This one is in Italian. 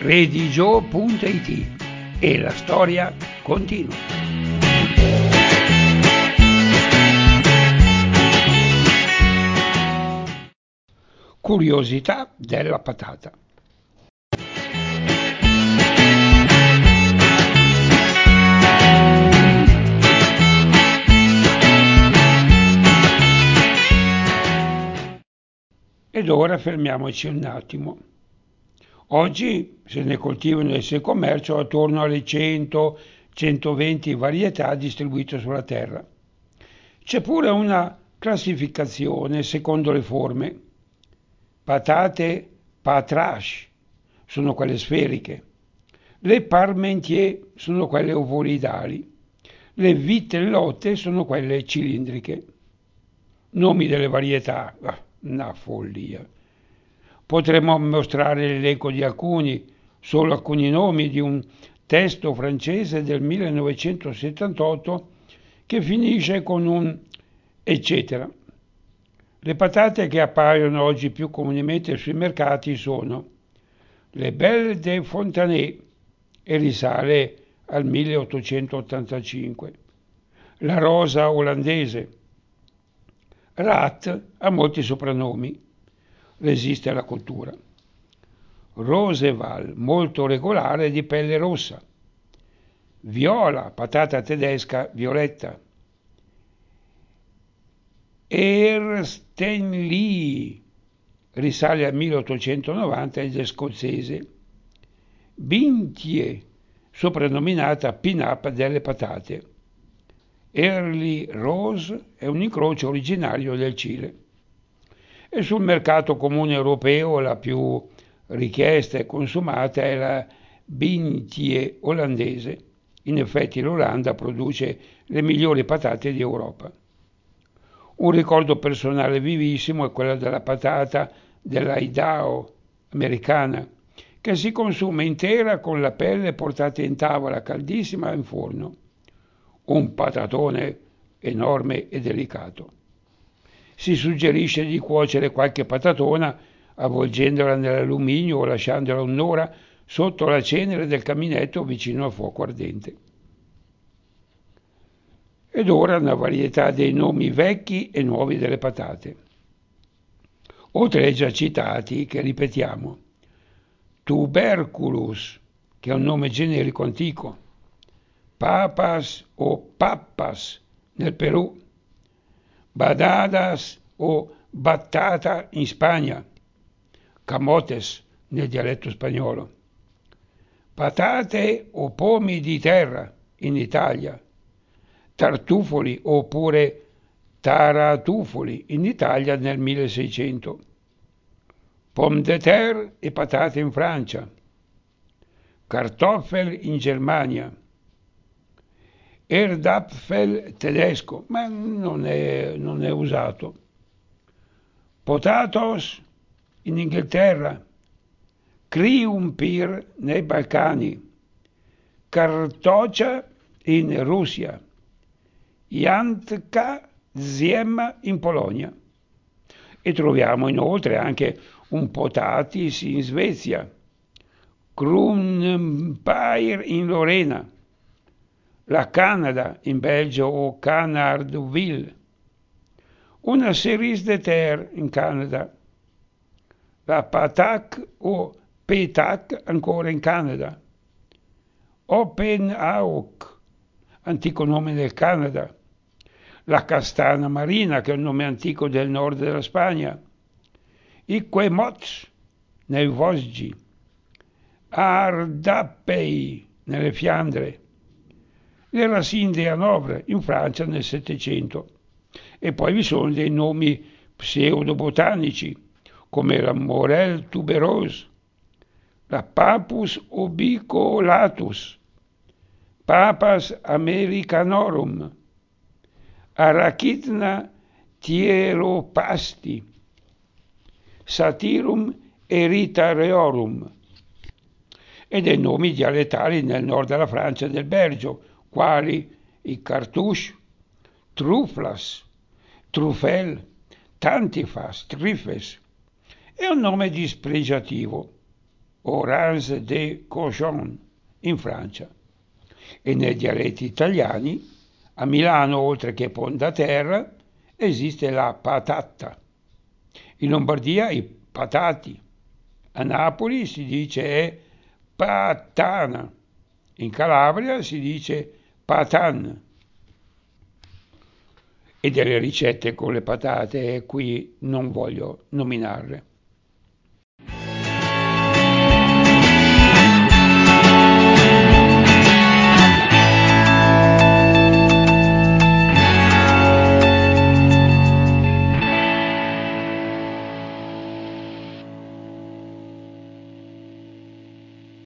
redigio.it e la storia continua. Curiosità della patata. Ed ora fermiamoci un attimo. Oggi se ne coltivano e se commercio attorno alle 100-120 varietà distribuite sulla terra. C'è pure una classificazione secondo le forme. Patate patrache sono quelle sferiche, le parmentier sono quelle ovoidali, le vitellotte sono quelle cilindriche. Nomi delle varietà, una follia. Potremmo mostrare l'elenco di solo alcuni nomi di un testo francese del 1978 che finisce con un eccetera. Le patate che appaiono oggi più comunemente sui mercati sono le Belle de Fontenay e risale al 1885, la rosa olandese, Rat ha molti soprannomi, resiste alla cottura, Roseval, molto regolare di pelle rossa, Viola, patata tedesca violetta, Erstenlee, risale al 1890 ed è scozzese, Bintie, soprannominata pin-up delle patate, Early Rose è un incrocio originario del Cile. E sul mercato comune europeo la più richiesta e consumata è la Bintie olandese. In effetti l'Olanda produce le migliori patate di Europa. Un ricordo personale vivissimo è quello della patata dell'Idaho americana, che si consuma intera con la pelle portata in tavola caldissima in forno. Un patatone enorme e delicato. Si suggerisce di cuocere qualche patatona avvolgendola nell'alluminio o lasciandola un'ora sotto la cenere del caminetto vicino al fuoco ardente. Ed ora una varietà dei nomi vecchi e nuovi delle patate. Oltre ai già citati, che ripetiamo, Tuberculus, che è un nome generico antico, Papas o Pappas nel Perù, Badadas o Batata in Spagna, Camotes nel dialetto spagnolo, patate o pomi di terra in Italia, tartufoli oppure taratufoli in Italia nel 1600, pomme de terre e patate in Francia, Kartoffel in Germania, Erdapfel tedesco, ma non è usato, Potatoes in Inghilterra, Kriumpir nei Balcani, Kartocia in Russia, Jantka Ziemma in Polonia. E troviamo inoltre anche un potatis in Svezia, Krumpir in Lorena, la Canada in Belgio o Canardville, una cerise de terre in Canada, la patak o petak ancora in Canada, Oppenhauk, antico nome del Canada, la castana marina che è un nome antico del nord della Spagna, i quemots nei Vosgi, Ardapei nelle Fiandre, le racine de Hanovre in Francia nel Settecento. E poi vi sono dei nomi pseudobotanici come la Morel tuberose, la Papus ubiculatus, Papas americanorum, Arachidna thieropasti, Satyrum erythraeorum, e dei nomi dialettali nel nord della Francia e del Belgio, quali i cartouche, truflas, truffel, tantifas, trifes, è un nome dispregiativo. Orange de Cochon in Francia. E nei dialetti italiani, a Milano oltre che Pondaterra, esiste la patata. In Lombardia i patati. A Napoli si dice è patana. In Calabria si dice patan. E delle ricette con le patate qui non voglio nominarle.